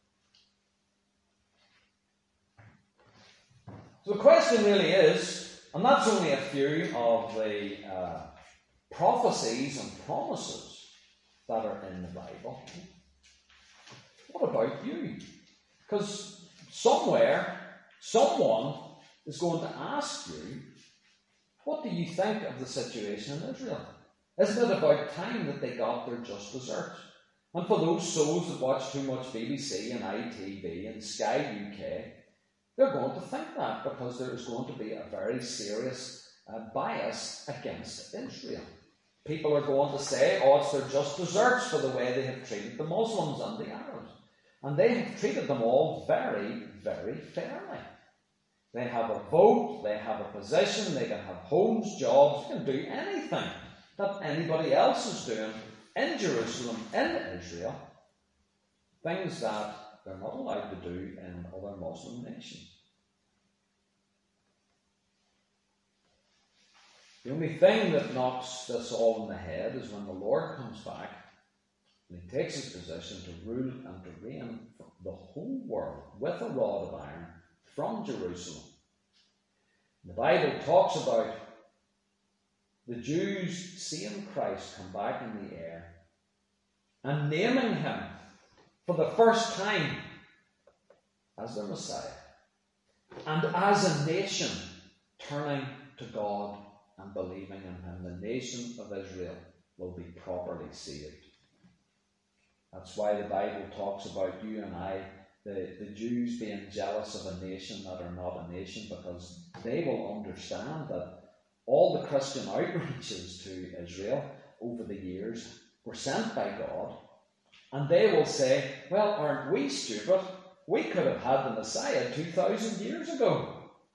So the question really is, and that's only a few of the uh, prophecies and promises that are in the Bible. What about you? Because somewhere, someone is going to ask you, what do you think of the situation in Israel? Isn't it about time that they got their just desserts? And for those souls that watch too much B B C and I T V and Sky U K, they're going to think that, because there is going to be a very serious uh, bias against Israel. People are going to say, oh, it's their just desserts for the way they have treated the Muslims and the Arabs. And they have treated them all very, very fairly. They have a vote, they have a position, they can have homes, jobs, they can do anything that anybody else is doing in Jerusalem, in Israel. Things that they're not allowed to do in other Muslim nations. The only thing that knocks this all in the head is when the Lord comes back and he takes his position to rule and to reign the whole world with a rod of iron from Jerusalem. The Bible talks about the Jews seeing Christ come back in the air and naming him for the first time as their Messiah, and as a nation turning to God and believing in him. The nation of Israel will be properly saved. That's why the Bible talks about you and I, The, the Jews being jealous of a nation that are not a nation, because they will understand that all the Christian outreaches to Israel over the years were sent by God, and they will say, well, aren't we stupid? We could have had the Messiah two thousand years ago.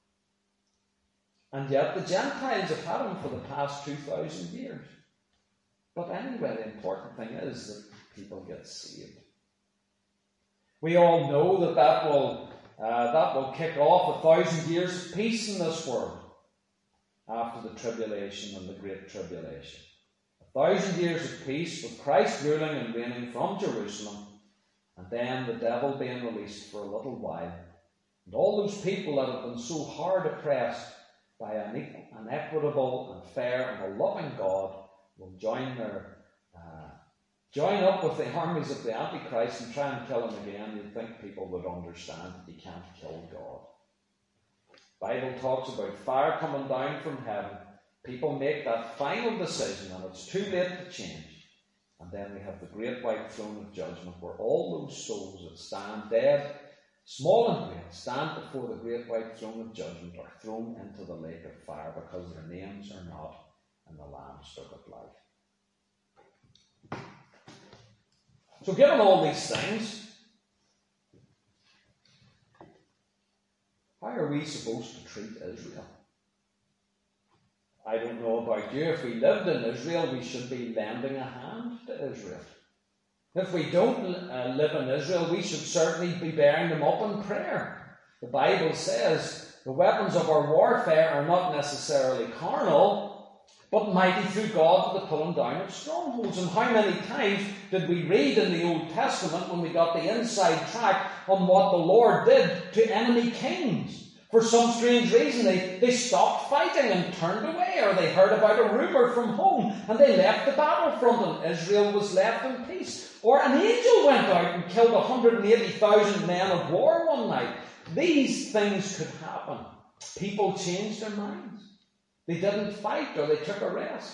And yet the Gentiles have had him for the past two thousand years. But anyway, the important thing is that people get saved. We all know that that will, uh, that will kick off a thousand years of peace in this world after the tribulation and the great tribulation. A thousand years of peace with Christ ruling and reigning from Jerusalem, and then the devil being released for a little while, And all those people that have been so hard oppressed by an, equal, an equitable and fair and a loving God will join their uh, join up with the armies of the Antichrist and try and kill him again. You'd think people would understand that you can't kill God. The Bible talks about fire coming down from heaven. People make that final decision and it's too late to change. And then we have the great white throne of judgment where all those souls that stand dead, small and great, stand before the great white throne of judgment are thrown into the lake of fire because their names are not in the Lamb's book of life. So given all these things, how are we supposed to treat Israel? I don't know about you. If we lived in Israel, we should be lending a hand to Israel. If we don't uh, live in Israel, we should certainly be bearing them up in prayer. The Bible says the weapons of our warfare are not necessarily carnal, but mighty through God to the pulling down of strongholds. And how many times did we read in the Old Testament when we got the inside track on what the Lord did to enemy kings? For some strange reason, they, they stopped fighting and turned away, or they heard about a rumour from home and they left the battlefront and Israel was left in peace. Or an angel went out and killed one hundred eighty thousand men of war one night. These things could happen. People changed their minds. They didn't fight or they took a rest.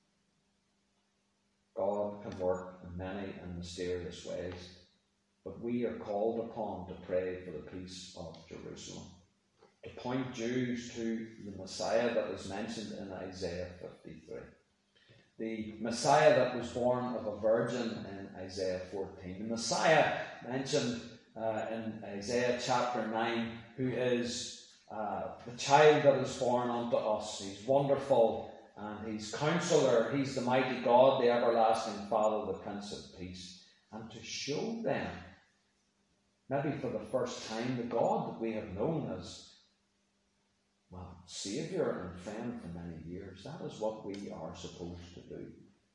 God can work in many and mysterious ways, but we are called upon to pray for the peace of Jerusalem. To point Jews to the Messiah that is mentioned in Isaiah fifty-three. The Messiah that was born of a virgin in Isaiah fourteen. The Messiah mentioned uh, in Isaiah chapter nine, who is uh, the child that is born unto us. He's wonderful and he's counselor. He's the mighty God, the everlasting Father, the Prince of Peace. And to show them, maybe for the first time, the God that we have known as well, Saviour and friend for many years. That is what we are supposed to do.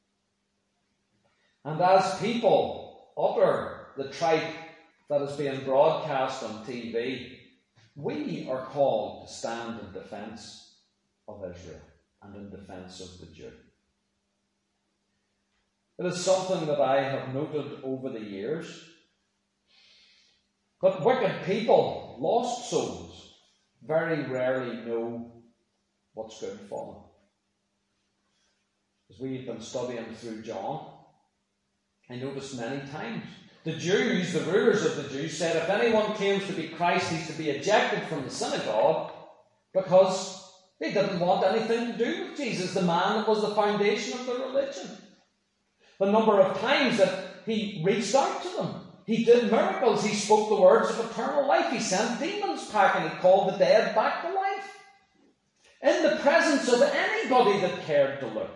And as people utter the tripe that is being broadcast on T V, we are called to stand in defence of Israel and in defence of the Jew. It is something that I have noted over the years, that wicked people, lost souls, very rarely know what's good for them. As we've been studying through John, I noticed many times the Jews, the rulers of the Jews, said if anyone claims to be Christ, he's to be ejected from the synagogue because they didn't want anything to do with Jesus, the man that was the foundation of the religion. The number of times that he reached out to them. He did miracles. He spoke the words of eternal life. He sent demons packing. He called the dead back to life. In the presence of anybody that cared to look.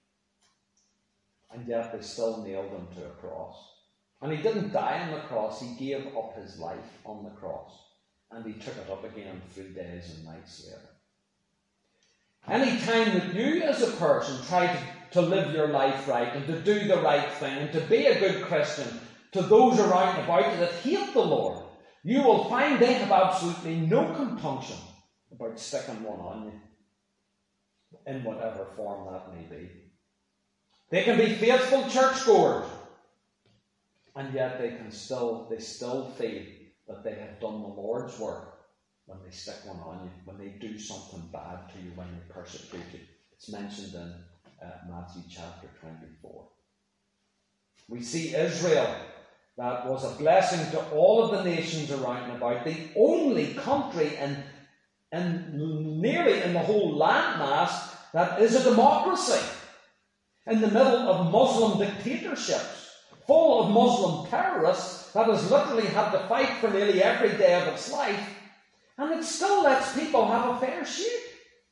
And yet they still nailed him to a cross. And he didn't die on the cross. He gave up his life on the cross. And he took it up again three days and nights later. Any time that you as a person try to, to live your life right and to do the right thing and to be a good Christian, to those around about you that hate the Lord, you will find they have absolutely no compunction about sticking one on you, in whatever form that may be. They can be faithful churchgoers, and yet they can still they still feel that they have done the Lord's work when they stick one on you, when they do something bad to you, when they persecute you. It's mentioned in uh, Matthew chapter twenty-four. We see Israel, that was a blessing to all of the nations around and about, the only country in, in nearly in the whole landmass that is a democracy, in the middle of Muslim dictatorships, full of Muslim terrorists, that has literally had to fight for nearly every day of its life, and it still lets people have a fair shake.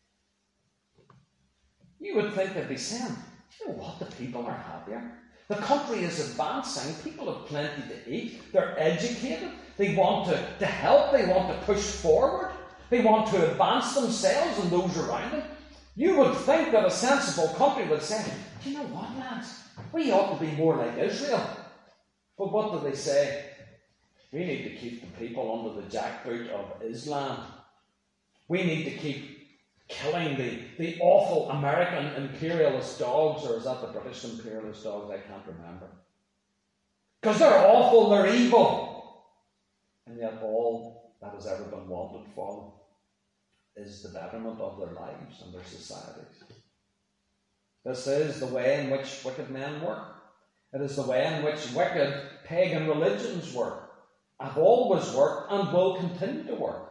You would think they'd be saying, you know what, the people are happier. The country is advancing. People have plenty to eat. They're educated. They want to, to help. They want to push forward. They want to advance themselves and those around them. You would think that a sensible country would say, do you know what, lads? We ought to be more like Israel. But what do they say? We need to keep the people under the jackboot of Islam. We need to keep killing the, the awful American imperialist dogs, or is that the British imperialist dogs? I can't remember. Because they're awful, they're evil. And yet all that has ever been wanted for them is the betterment of their lives and their societies. This is the way in which wicked men work. It is the way in which wicked pagan religions work, have always worked and will continue to work.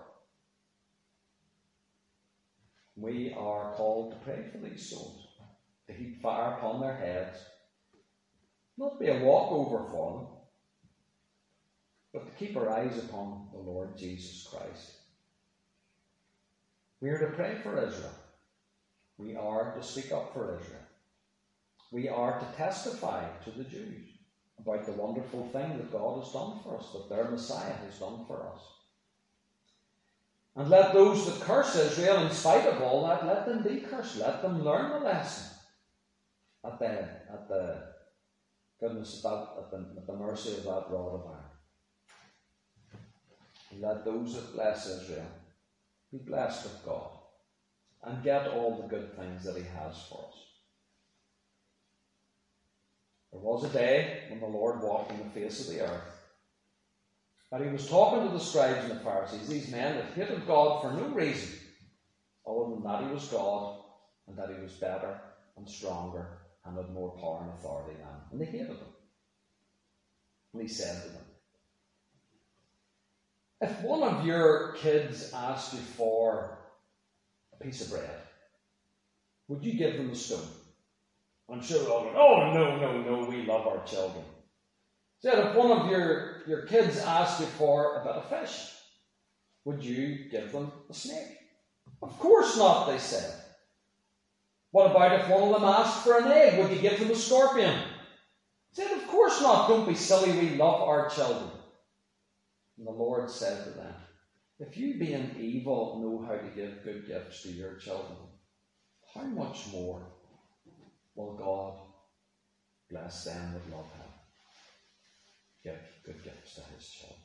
We are called to pray for these souls, to heap fire upon their heads, not be a walkover for them, but to keep our eyes upon the Lord Jesus Christ. We are to pray for Israel. We are to speak up for Israel. We are to testify to the Jews about the wonderful thing that God has done for us, that their Messiah has done for us. And let those that curse Israel, in spite of all that, let them be cursed. Let them learn the lesson at the, at the goodness of that, at the, at the mercy of that rod of iron. And let those that bless Israel be blessed of God and get all the good things that he has for us. There was a day when the Lord walked on the face of the earth, and he was talking to the scribes and the Pharisees, these men that hated God for no reason, other than that he was God and that he was better and stronger and had more power and authority than them. And they hated him. And he said to them, if one of your kids asked you for a piece of bread, would you give them a stone? I'm sure they're all going, oh, no, no, no, we love our children. Said, if one of your, your kids asked you for a bit of fish, would you give them a snake? Of course not, they said. What about if one of them asked for an egg? Would you give them a scorpion? Said, of course not, don't be silly, we love our children. And the Lord said to them, if you being evil know how to give good gifts to your children, how much more will God bless them that love him? Give good gifts to his children.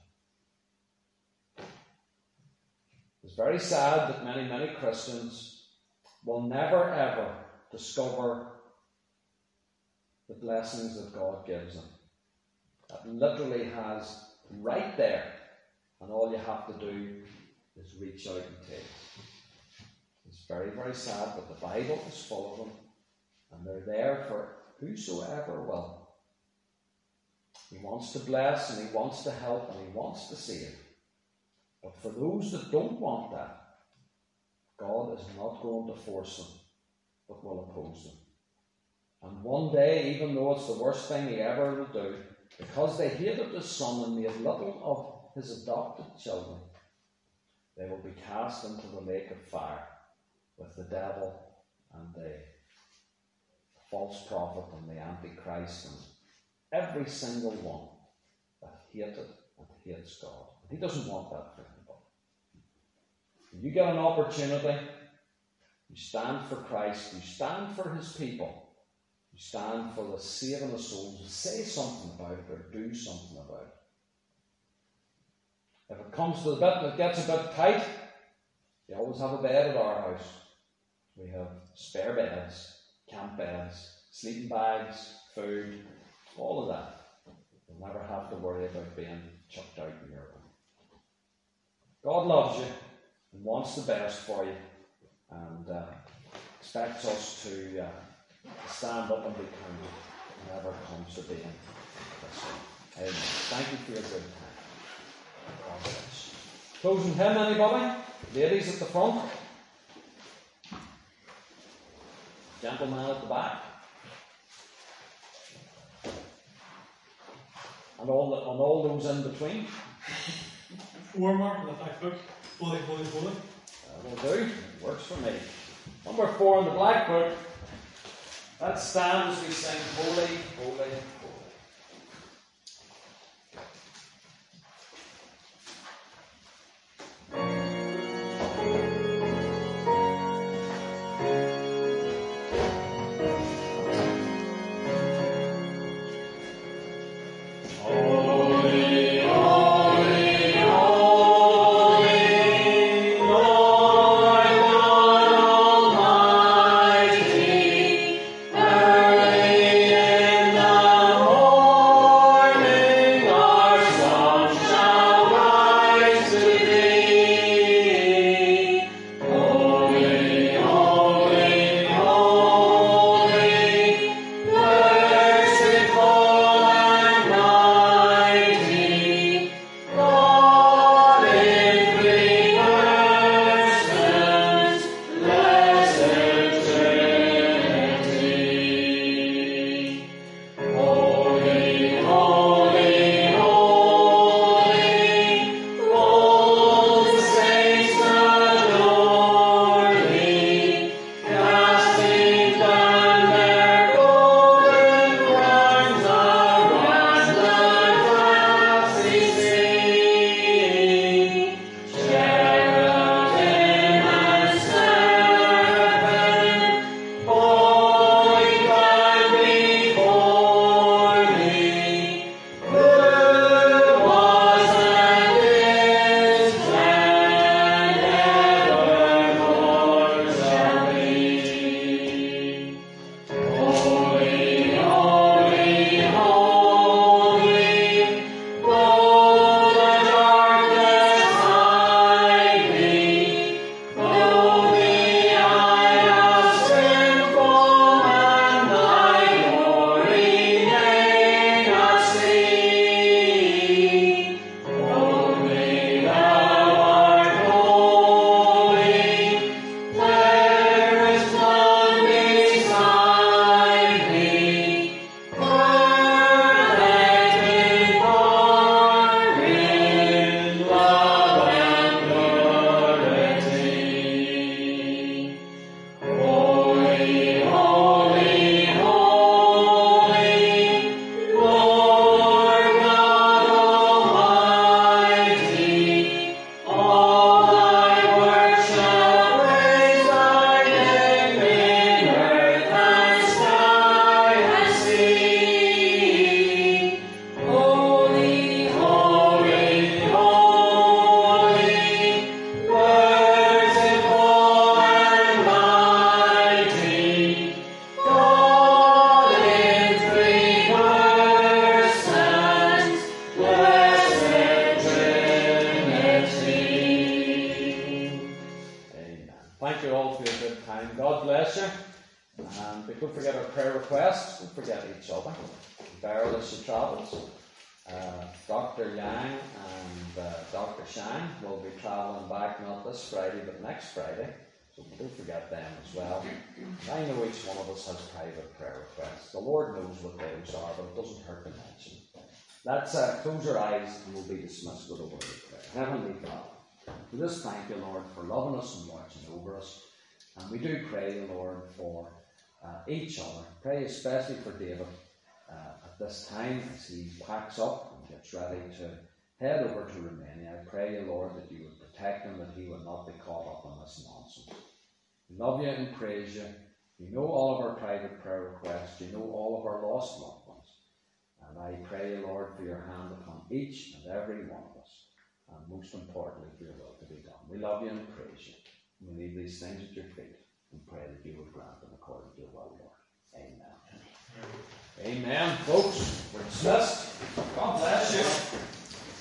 It's very sad that many, many Christians will never ever discover the blessings that God gives them. That literally has right there, and all you have to do is reach out and take. It's very, very sad, but the Bible is full of them, and they're there for whosoever will. He wants to bless, and he wants to help, and he wants to save. But for those that don't want that, God is not going to force them, but will oppose them. And one day, even though it's the worst thing he ever will do, because they hated his son and made little of his adopted children, they will be cast into the lake of fire with the devil and the false prophet and the Antichrist and every single one that hated and hates God. He doesn't want that for anybody. When you get an opportunity, you stand for Christ, you stand for his people, you stand for the saving of souls, say something about it or do something about it. If it comes to the bit that gets a bit tight, you always have a bed at our house. We have spare beds, camp beds, sleeping bags, food, all of that. You'll never have to worry about being chucked out in your room. God loves you and wants the best for you, and uh, expects us to uh, stand up and be counted whenever it comes to being Christian. Amen. Thank you for your good time. God bless. Closing hymn, anybody? Ladies at the front. Gentlemen at the back. And all, the, and all those in between. Four mark in the black book. Holy, holy, holy. That will do. Works for me. Number four in the black book. Let's stand as we sing Holy, Holy, Holy. Holy, holy. bless you. And we don't forget our prayer requests. Don't forget each other. Beryl as she travels. Uh, Doctor Yang and uh, Doctor Shang will be travelling back not this Friday but next Friday. So don't forget them as well. I know each one of us has private prayer requests. The Lord knows what those are, but it doesn't hurt to mention. Let's uh, close our eyes and we'll be dismissed with a word of prayer. Heavenly Father, we just thank you, Lord, for loving us and watching over us. And we do pray, Lord, for uh, each other. Pray especially for David uh, at this time as he packs up and gets ready to head over to Romania. I pray, Lord, that you would protect him, that he would not be caught up in this nonsense. We love you and praise you. You know all of our private prayer requests. You know all of our lost loved ones. And I pray, Lord, for your hand upon each and every one of us. And most importantly, for your will to be done. We love you and praise you. We leave these things at your feet and pray that you would grant them according to your will, Lord. Amen. Amen. Amen. Folks, we're dismissed. God bless you.